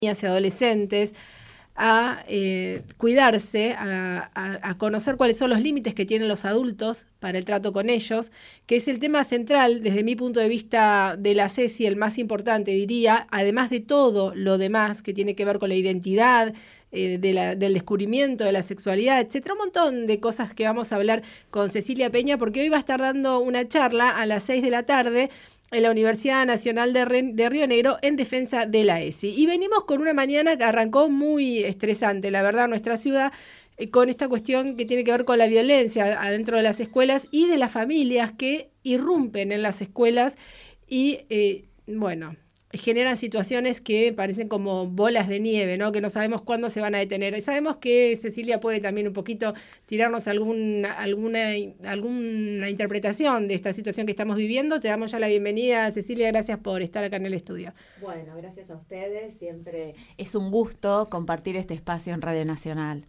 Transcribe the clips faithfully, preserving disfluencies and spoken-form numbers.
niñas y adolescentes a eh, cuidarse, a, a, a conocer cuáles son los límites que tienen los adultos para el trato con ellos, que es el tema central desde mi punto de vista de la CESI, el más importante, diría, además de todo lo demás que tiene que ver con la identidad, eh, de la, del descubrimiento de la sexualidad, etcétera, un montón de cosas que vamos a hablar con Cecilia Peña, porque hoy va a estar dando una charla a las seis de la tarde en la Universidad Nacional de, Re- de Río Negro en defensa de la ESI. Y venimos con una mañana que arrancó muy estresante, la verdad, nuestra ciudad, eh, con esta cuestión que tiene que ver con la violencia adentro de las escuelas y de las familias que irrumpen en las escuelas y, eh, bueno, generan situaciones que parecen como bolas de nieve, ¿no? Que no sabemos cuándo se van a detener. Y sabemos que Cecilia puede también un poquito tirarnos algún, alguna, alguna interpretación de esta situación que estamos viviendo. Te damos ya la bienvenida, Cecilia, gracias por estar acá en el estudio. Bueno, gracias a ustedes, siempre es un gusto compartir este espacio en Radio Nacional.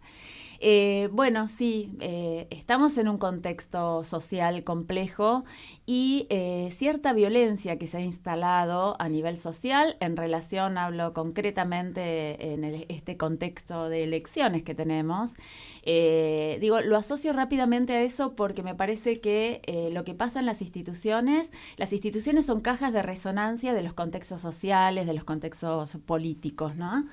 Eh, bueno, sí, eh, estamos en un contexto social complejo y eh, cierta violencia que se ha instalado a nivel social en relación, hablo concretamente en el, este contexto de elecciones que tenemos. Eh, digo, lo asocio rápidamente a eso porque me parece que eh, lo que pasa en las instituciones, las instituciones son cajas de resonancia de los contextos sociales, de los contextos políticos, ¿no?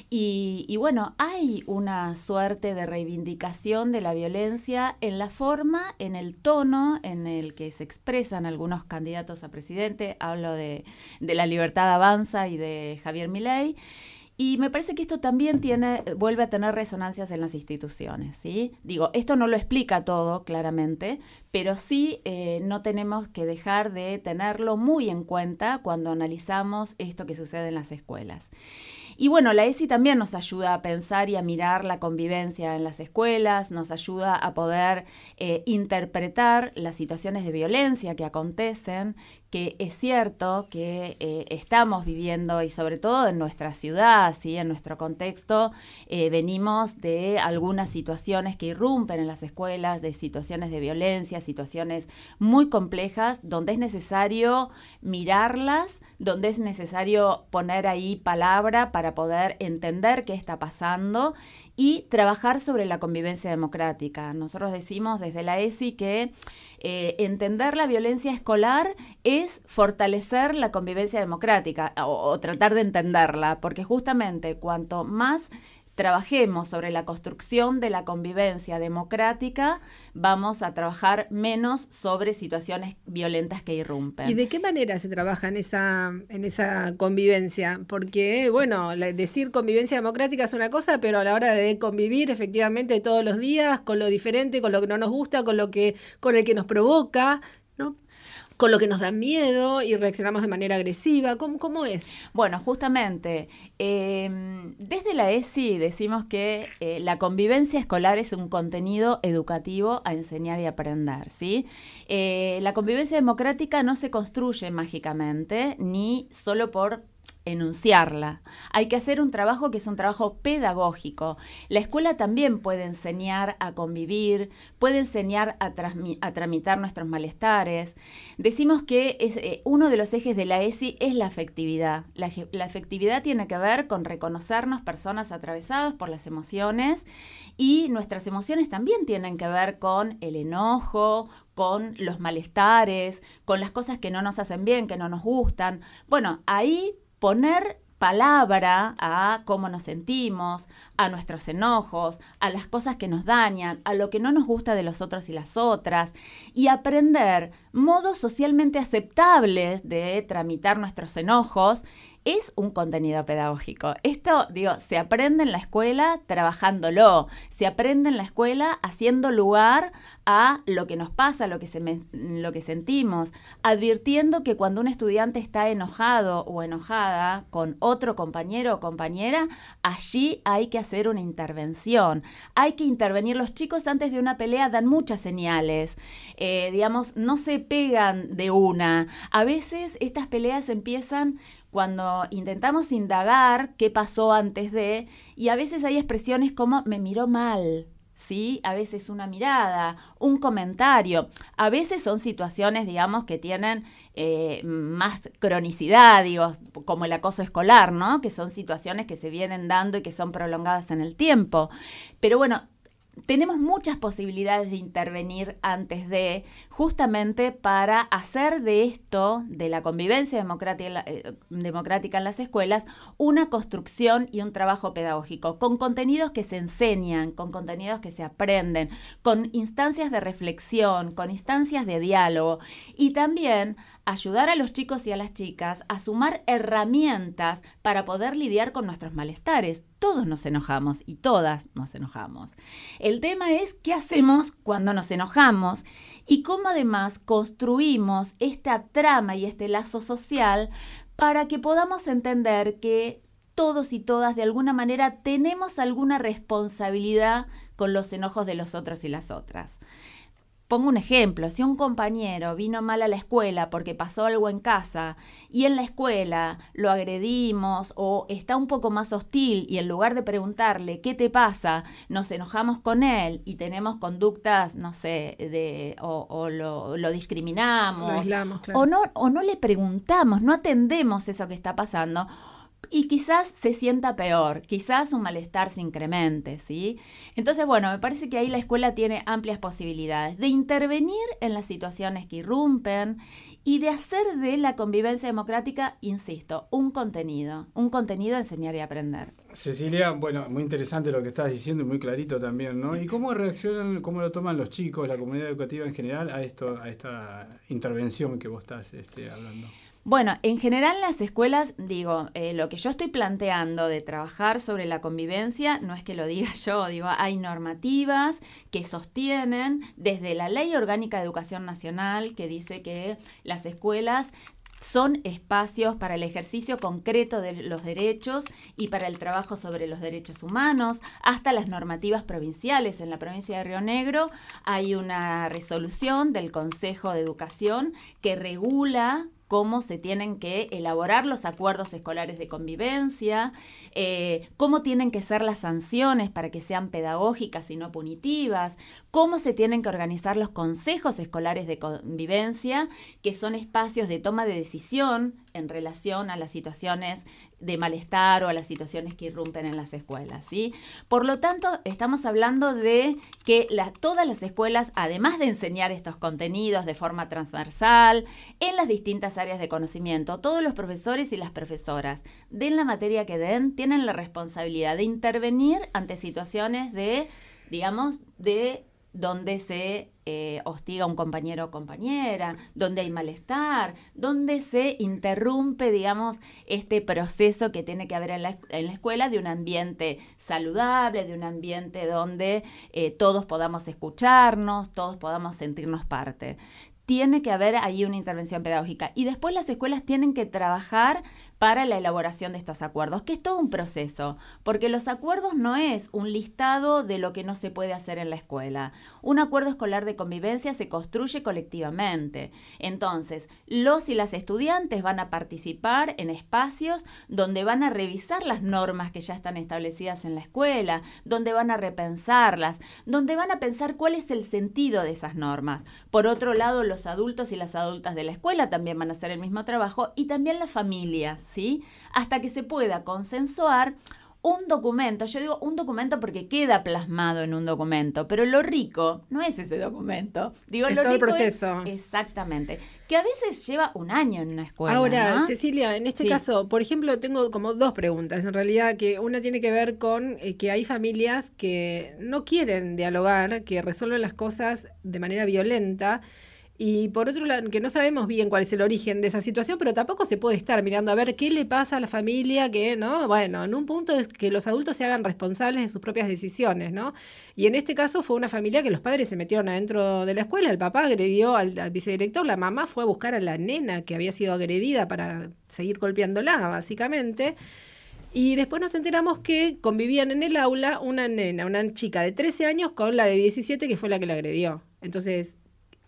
Y, y bueno, hay una suerte de reivindicación de la violencia en la forma, en el tono en el que se expresan algunos candidatos a presidente, hablo de, de La Libertad Avanza y de Javier Milei, y me parece que esto también tiene, vuelve a tener resonancias en las instituciones, ¿sí? Digo, esto no lo explica todo, claramente, pero sí eh, no tenemos que dejar de tenerlo muy en cuenta cuando analizamos esto que sucede en las escuelas. Y bueno, la ESI también nos ayuda a pensar y a mirar la convivencia en las escuelas, nos ayuda a poder eh, interpretar las situaciones de violencia que acontecen, que es cierto que eh, estamos viviendo, y sobre todo en nuestra ciudad, ¿sí? En nuestro contexto, eh, venimos de algunas situaciones que irrumpen en las escuelas, de situaciones de violencia, situaciones muy complejas, donde es necesario mirarlas, donde es necesario poner ahí palabra para poder entender qué está pasando y trabajar sobre la convivencia democrática. Nosotros decimos desde la ESI que eh, entender la violencia escolar es fortalecer la convivencia democrática o, o tratar de entenderla, porque justamente cuanto más trabajemos sobre la construcción de la convivencia democrática, vamos a trabajar menos sobre situaciones violentas que irrumpen. ¿Y de qué manera se trabaja en esa, en esa convivencia? Porque, bueno, la, decir convivencia democrática es una cosa, pero a la hora de convivir efectivamente todos los días, con lo diferente, con lo que no nos gusta, con lo que, con el que nos provoca, ¿no? Con lo que nos da miedo y reaccionamos de manera agresiva. ¿Cómo, cómo es? Bueno, justamente, eh, desde la ESI decimos que eh, la convivencia escolar es un contenido educativo a enseñar y aprender, ¿sí? Eh, la convivencia democrática no se construye mágicamente, ni solo por enunciarla. Hay que hacer un trabajo que es un trabajo pedagógico. La escuela también puede enseñar a convivir, puede enseñar a, transmi- a tramitar nuestros malestares. Decimos que es, eh, uno de los ejes de la ESI es la afectividad. La, la afectividad tiene que ver con reconocernos personas atravesadas por las emociones, y nuestras emociones también tienen que ver con el enojo, con los malestares, con las cosas que no nos hacen bien, que no nos gustan. Bueno, ahí poner palabra a cómo nos sentimos, a nuestros enojos, a las cosas que nos dañan, a lo que no nos gusta de los otros y las otras, y aprender modos socialmente aceptables de tramitar nuestros enojos, es un contenido pedagógico. Esto, digo, se aprende en la escuela trabajándolo, se aprende en la escuela haciendo lugar a lo que nos pasa, lo que, se me, lo que sentimos, advirtiendo que cuando un estudiante está enojado o enojada con otro compañero o compañera, allí hay que hacer una intervención. Hay que intervenir. Los chicos antes de una pelea dan muchas señales, eh, digamos, no se pegan de una. A veces estas peleas empiezan cuando intentamos indagar qué pasó antes de, y a veces hay expresiones como me miró mal, ¿sí? A veces una mirada, un comentario. A veces son situaciones, digamos, que tienen eh, más cronicidad, digo, como el acoso escolar, ¿no? Que son situaciones que se vienen dando y que son prolongadas en el tiempo. Pero bueno, tenemos muchas posibilidades de intervenir antes de, justamente para hacer de esto, de la convivencia democrática, eh, democrática en las escuelas, una construcción y un trabajo pedagógico, con contenidos que se enseñan, con contenidos que se aprenden, con instancias de reflexión, con instancias de diálogo, y también ayudar a los chicos y a las chicas a sumar herramientas para poder lidiar con nuestros malestares. Todos nos enojamos y todas nos enojamos. El tema es qué hacemos cuando nos enojamos y cómo además construimos esta trama y este lazo social para que podamos entender que todos y todas de alguna manera tenemos alguna responsabilidad con los enojos de los otros y las otras. Pongo un ejemplo, si un compañero vino mal a la escuela porque pasó algo en casa y en la escuela lo agredimos o está un poco más hostil y en lugar de preguntarle ¿qué te pasa?, nos enojamos con él y tenemos conductas, no sé, de o, o lo, lo discriminamos, lo aislamos, claro. o no, o no le preguntamos, no atendemos eso que está pasando, y quizás se sienta peor, quizás un malestar se incremente, ¿sí? Entonces, bueno, me parece que ahí la escuela tiene amplias posibilidades de intervenir en las situaciones que irrumpen y de hacer de la convivencia democrática, insisto, un contenido, un contenido a enseñar y aprender. Cecilia, bueno, muy interesante lo que estás diciendo y muy clarito también, ¿no? ¿Y cómo reaccionan, cómo lo toman los chicos, la comunidad educativa en general a esto, a esta intervención que vos estás este, hablando? Bueno, en general las escuelas, digo, eh, lo que yo estoy planteando de trabajar sobre la convivencia, no es que lo diga yo, digo, hay normativas que sostienen desde la Ley Orgánica de Educación Nacional, que dice que las escuelas son espacios para el ejercicio concreto de los derechos y para el trabajo sobre los derechos humanos, hasta las normativas provinciales. En la provincia de Río Negro hay una resolución del Consejo de Educación que regula cómo se tienen que elaborar los acuerdos escolares de convivencia, eh, cómo tienen que ser las sanciones para que sean pedagógicas y no punitivas, cómo se tienen que organizar los consejos escolares de convivencia, que son espacios de toma de decisión en relación a las situaciones de malestar o a las situaciones que irrumpen en las escuelas, ¿sí? Por lo tanto, estamos hablando de que la, todas las escuelas, además de enseñar estos contenidos de forma transversal, en las distintas áreas de conocimiento, todos los profesores y las profesoras, den la materia que den, tienen la responsabilidad de intervenir ante situaciones de, digamos, de donde se eh, hostiga a un compañero o compañera, donde hay malestar, donde se interrumpe, digamos, este proceso que tiene que haber en la, en la escuela de un ambiente saludable, de un ambiente donde eh, todos podamos escucharnos, todos podamos sentirnos parte. Tiene que haber ahí una intervención pedagógica. Y después las escuelas tienen que trabajar para la elaboración de estos acuerdos, que es todo un proceso, porque los acuerdos no es un listado de lo que no se puede hacer en la escuela. Un acuerdo escolar de convivencia se construye colectivamente. Entonces, los y las estudiantes van a participar en espacios donde van a revisar las normas que ya están establecidas en la escuela, donde van a repensarlas, donde van a pensar cuál es el sentido de esas normas. Por otro lado, los adultos y las adultas de la escuela también van a hacer el mismo trabajo y también las familias, ¿sí? Hasta que se pueda consensuar un documento. Yo digo un documento porque queda plasmado en un documento, pero lo rico no es ese documento. Digo, es lo todo rico el proceso. Es, exactamente. Que a veces lleva un año en una escuela. Ahora, ¿no? Cecilia, en este Sí. caso, por ejemplo, tengo como dos preguntas. En realidad, que una tiene que ver con eh, que hay familias que no quieren dialogar, que resuelven las cosas de manera violenta. Y por otro lado, que no sabemos bien cuál es el origen de esa situación, pero tampoco se puede estar mirando a ver qué le pasa a la familia, que, ¿no? Bueno, en un punto es que los adultos se hagan responsables de sus propias decisiones, ¿no? Y en este caso fue una familia que los padres se metieron adentro de la escuela, el papá agredió al, al vicedirector, la mamá fue a buscar a la nena que había sido agredida para seguir golpeándola, básicamente. Y después nos enteramos que convivían en el aula una nena, una chica de trece años con la de diecisiete que fue la que la agredió. Entonces,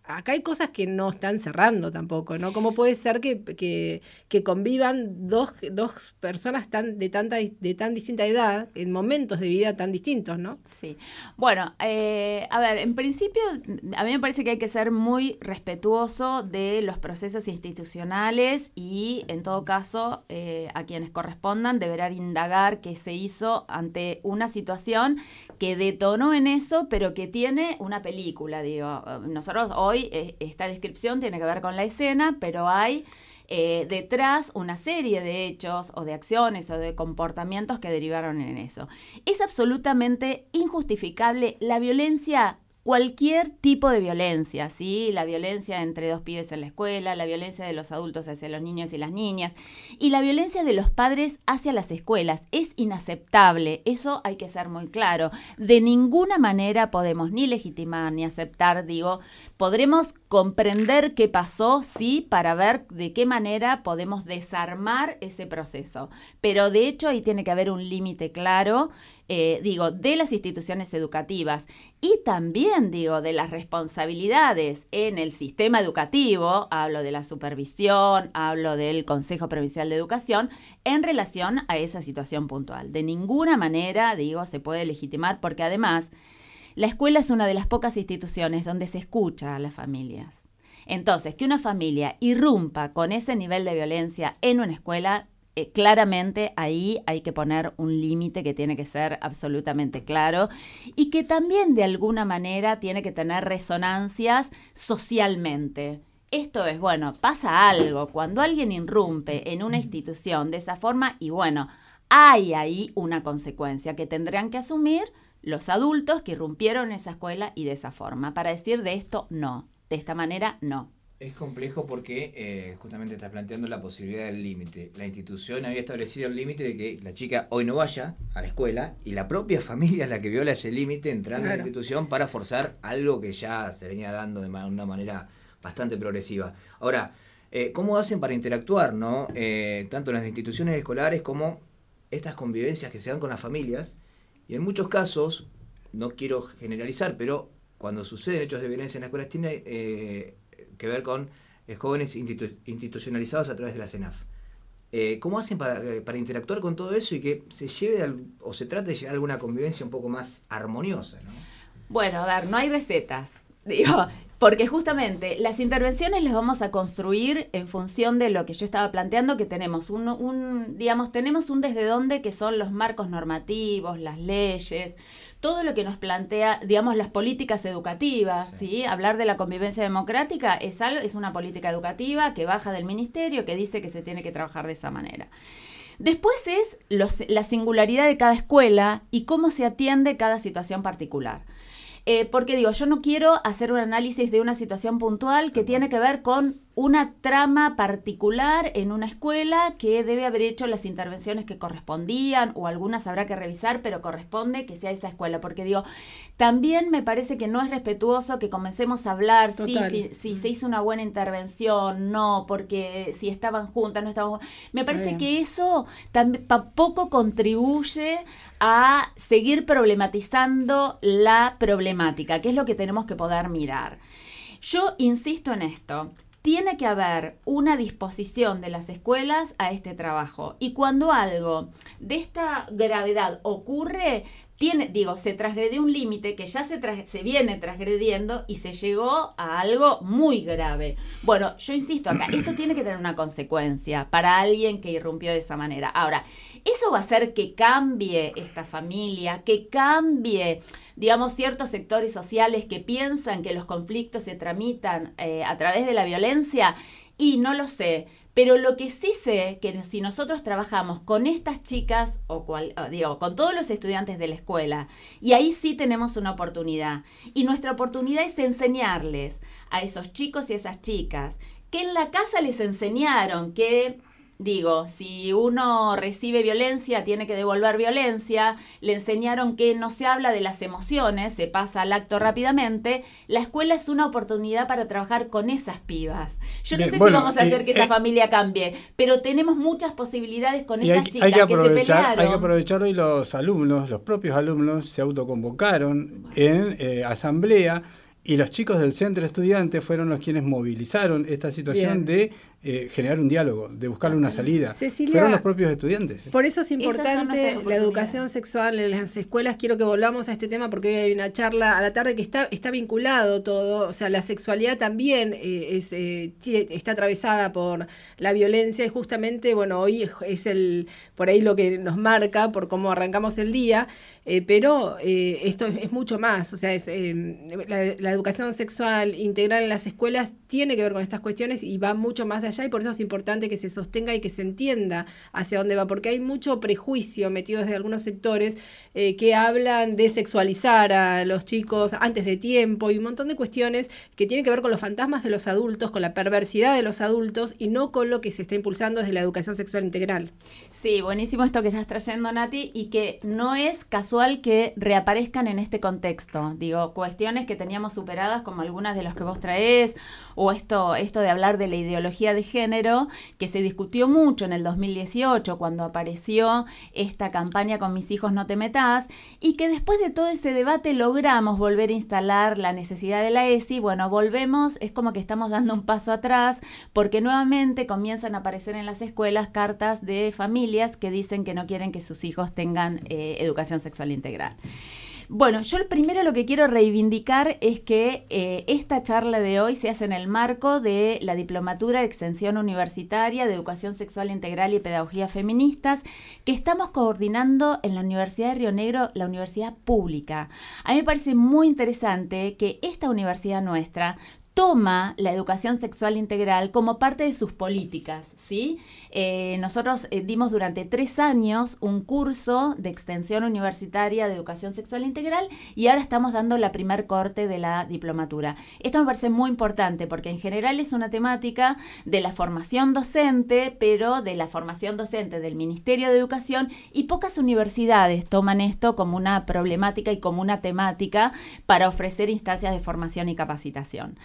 acá hay cosas que no están cerrando tampoco, ¿no? ¿Cómo puede ser que, que, que convivan dos, dos personas tan, de, tanta, de tan distinta edad en momentos de vida tan distintos, ¿no? Sí. Bueno, eh, a ver, en principio, a mí me parece que hay que ser muy respetuoso de los procesos institucionales y, en todo caso, eh, a quienes correspondan deberán indagar qué se hizo ante una situación que detonó en eso, pero que tiene una película, digo. Nosotros hoy esta descripción tiene que ver con la escena, pero hay eh, detrás una serie de hechos o de acciones o de comportamientos que derivaron en eso. Es absolutamente injustificable la violencia, cualquier tipo de violencia, ¿sí? La violencia entre dos pibes en la escuela, la violencia de los adultos hacia los niños y las niñas, y la violencia de los padres hacia las escuelas. Es inaceptable, eso hay que ser muy claro. De ninguna manera podemos ni legitimar ni aceptar, digo, podremos comprender qué pasó, sí, para ver de qué manera podemos desarmar ese proceso. Pero de hecho ahí tiene que haber un límite claro, eh, digo, de las instituciones educativas y también, digo, de las responsabilidades en el sistema educativo, hablo de la supervisión, hablo del Consejo Provincial de Educación, en relación a esa situación puntual. De ninguna manera, digo, se puede legitimar porque además la escuela es una de las pocas instituciones donde se escucha a las familias. Entonces, que una familia irrumpa con ese nivel de violencia en una escuela, eh, claramente ahí hay que poner un límite que tiene que ser absolutamente claro y que también de alguna manera tiene que tener resonancias socialmente. Esto es, bueno, pasa algo cuando alguien irrumpe en una institución de esa forma y bueno, hay ahí una consecuencia que tendrán que asumir los adultos que irrumpieron en esa escuela y de esa forma, para decir de esto no, de esta manera no. Es complejo porque eh, justamente estás planteando la posibilidad del límite. La institución había establecido el límite de que la chica hoy no vaya a la escuela y la propia familia es la que viola ese límite entrando claro. a la institución para forzar algo que ya se venía dando de una manera bastante progresiva. Ahora, eh, ¿cómo hacen para interactuar, no? Eh, tanto en las instituciones escolares como estas convivencias que se dan con las familias? Y en muchos casos, no quiero generalizar, pero cuando suceden hechos de violencia en las escuelas tiene eh, que ver con eh, jóvenes institu- institucionalizados a través de la CENAF. Eh, ¿Cómo hacen para, eh, para interactuar con todo eso y que se lleve al, o se trate de llegar a alguna convivencia un poco más armoniosa, ¿no? Bueno, a ver, no hay recetas. Digo, porque justamente las intervenciones las vamos a construir en función de lo que yo estaba planteando, que tenemos un, un digamos, tenemos un desde dónde que son los marcos normativos, las leyes, todo lo que nos plantea, digamos, las políticas educativas, ¿sí? ¿sí? Hablar de la convivencia democrática es algo, es una política educativa que baja del ministerio, que dice que se tiene que trabajar de esa manera. Después es los, la singularidad de cada escuela y cómo se atiende cada situación particular. Eh, porque digo, yo no quiero hacer un análisis de una situación puntual que tiene que ver con una trama particular en una escuela que debe haber hecho las intervenciones que correspondían o algunas habrá que revisar, pero corresponde que sea esa escuela. Porque digo, también me parece que no es respetuoso que comencemos a hablar si, si, si se hizo una buena intervención, no, porque si estaban juntas, no estaban juntas. Me parece Bien. que eso tampoco contribuye a seguir problematizando la problemática, que es lo que tenemos que poder mirar. Yo insisto en esto. Tiene que haber una disposición de las escuelas a este trabajo. Y cuando algo de esta gravedad ocurre, tiene, digo, se transgredió un límite que ya se, tra- se viene transgrediendo y se llegó a algo muy grave. Bueno, yo insisto acá, esto tiene que tener una consecuencia para alguien que irrumpió de esa manera. Ahora, eso va a hacer que cambie esta familia, que cambie, digamos, ciertos sectores sociales que piensan que los conflictos se tramitan eh, a través de la violencia, y no lo sé. Pero lo que sí sé, que si nosotros trabajamos con estas chicas, o cual, digo, con todos los estudiantes de la escuela, y ahí sí tenemos una oportunidad. Y nuestra oportunidad es enseñarles a esos chicos y a esas chicas que en la casa les enseñaron que... Digo, si uno recibe violencia, tiene que devolver violencia. Le enseñaron que no se habla de las emociones, se pasa al acto rápidamente. La escuela es una oportunidad para trabajar con esas pibas. Yo no Bien, sé bueno, si vamos a hacer eh, que esa eh, familia cambie, pero tenemos muchas posibilidades con esas hay, chicas hay que, que se pelearon. Hay que aprovechar hoy los alumnos, los propios alumnos se autoconvocaron en eh, asamblea Y los chicos del Centro Estudiante fueron los quienes movilizaron esta situación Bien. de eh, generar un diálogo, de buscarle una salida. Cecilia, fueron los propios estudiantes. Por eso es importante la educación sexual en las escuelas. Quiero que volvamos a este tema porque hoy hay una charla a la tarde que está, está vinculado todo. O sea, la sexualidad también eh, es, eh, está atravesada por la violencia y justamente, bueno, hoy es el por ahí lo que nos marca por cómo arrancamos el día. Eh, pero eh, esto es, es mucho más, o sea, es, eh, la, la educación sexual integral en las escuelas tiene que ver con estas cuestiones y va mucho más allá y por eso es importante que se sostenga y que se entienda hacia dónde va, porque hay mucho prejuicio metido desde algunos sectores eh, que hablan de sexualizar a los chicos antes de tiempo y un montón de cuestiones que tienen que ver con los fantasmas de los adultos, con la perversidad de los adultos y no con lo que se está impulsando desde la educación sexual integral. Sí, buenísimo esto que estás trayendo, Nati, y que no es casual que reaparezcan en este contexto. Digo, cuestiones que teníamos superadas como algunas de las que vos traés, o esto, esto de hablar de la ideología de género, que se discutió mucho en el dos mil dieciocho, cuando apareció esta campaña Con mis hijos no te metas, y que después de todo ese debate logramos volver a instalar la necesidad de la ESI. Bueno, volvemos, es como que estamos dando un paso atrás, porque nuevamente comienzan a aparecer en las escuelas cartas de familias que dicen que no quieren que sus hijos tengan eh, educación sexual integral. Bueno, yo primero lo que quiero reivindicar es que eh, esta charla de hoy se hace en el marco de la Diplomatura de Extensión Universitaria de Educación Sexual Integral y Pedagogías Feministas que estamos coordinando en la Universidad de Río Negro, la universidad pública. A mí me parece muy interesante que esta universidad nuestra toma la educación sexual integral como parte de sus políticas, ¿sí? Eh, nosotros eh, dimos durante tres años un curso de extensión universitaria de educación sexual integral y ahora estamos dando la primer corte de la diplomatura. Esto me parece muy importante porque en general es una temática de la formación docente, pero de la formación docente del Ministerio de Educación, y pocas universidades toman esto como una problemática y como una temática para ofrecer instancias de formación y capacitación.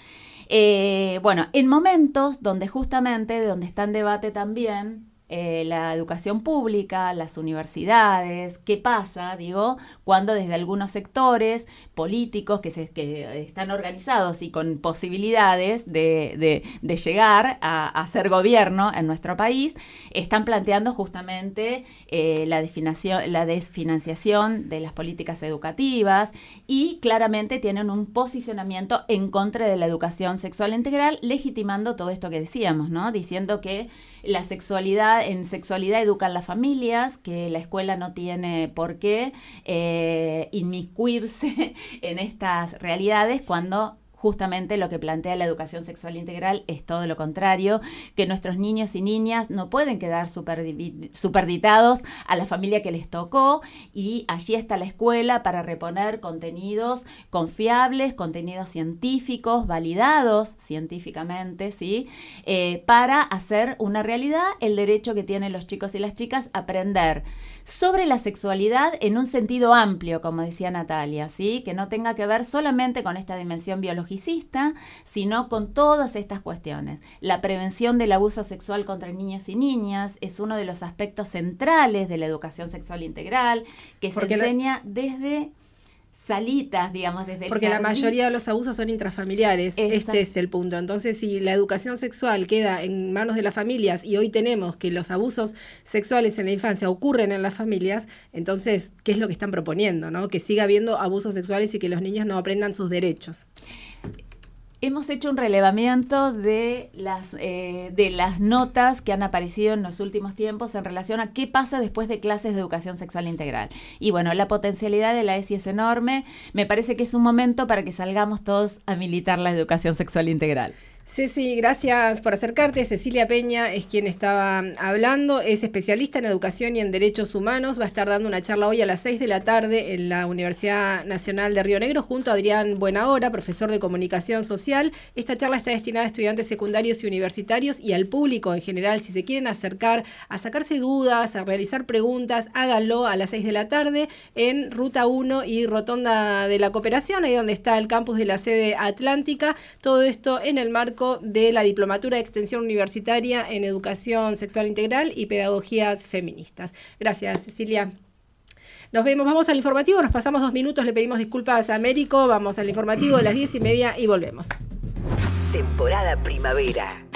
Eh, bueno, en momentos donde justamente, donde está en debate también eh, la educación pública, las universidades, ¿qué pasa, digo, cuando desde algunos sectores políticos que, se, que están organizados y con posibilidades de, de, de llegar a, a ser gobierno en nuestro país, están planteando justamente eh, la, definación, la desfinanciación de las políticas educativas y claramente tienen un posicionamiento en contra de la educación sexual integral, legitimando todo esto que decíamos, ¿no? Diciendo que la sexualidad, en sexualidad educan las familias, que la escuela no tiene por qué eh, inmiscuirse en estas realidades cuando justamente lo que plantea la educación sexual integral es todo lo contrario, que nuestros niños y niñas no pueden quedar superditados a la familia que les tocó, y allí está la escuela para reponer contenidos confiables, contenidos científicos, validados científicamente, ¿sí? Eh, para hacer una realidad el derecho que tienen los chicos y las chicas a aprender sobre la sexualidad en un sentido amplio, como decía Natalia, ¿sí? Que no tenga que ver solamente con esta dimensión biologicista, sino con todas estas cuestiones. La prevención del abuso sexual contra niños y niñas es uno de los aspectos centrales de la educación sexual integral, que Porque se enseña la... desde salitas, digamos, desde el Porque jardín. La mayoría de los abusos son intrafamiliares. Exacto. Este es el punto. Entonces, si la educación sexual queda en manos de las familias y hoy tenemos que los abusos sexuales en la infancia ocurren en las familias, entonces, ¿qué es lo que están proponiendo, no? Que siga habiendo abusos sexuales y que los niños no aprendan sus derechos. Hemos hecho un relevamiento de las, eh, de las notas que han aparecido en los últimos tiempos en relación a qué pasa después de clases de educación sexual integral. Y bueno, la potencialidad de la ESI es enorme. Me parece que es un momento para que salgamos todos a militar la educación sexual integral. Ceci, gracias por acercarte. Cecilia Peña es quien estaba hablando, es especialista en educación y en derechos humanos. Va a estar dando una charla hoy a las seis de la tarde en la Universidad Nacional de Río Negro junto a Adrián Buenahora, profesor de comunicación social. Esta charla está destinada a estudiantes secundarios y universitarios y al público en general. Si se quieren acercar a sacarse dudas, a realizar preguntas, háganlo a las seis de la tarde en Ruta uno y Rotonda de la Cooperación, ahí donde está el campus de la sede atlántica. Todo esto en el marco de la Diplomatura de Extensión Universitaria en Educación Sexual Integral y Pedagogías Feministas. Gracias, Cecilia. Nos vemos, vamos al informativo, nos pasamos dos minutos, le pedimos disculpas a Américo, vamos al informativo a las diez y media y volvemos. Temporada primavera.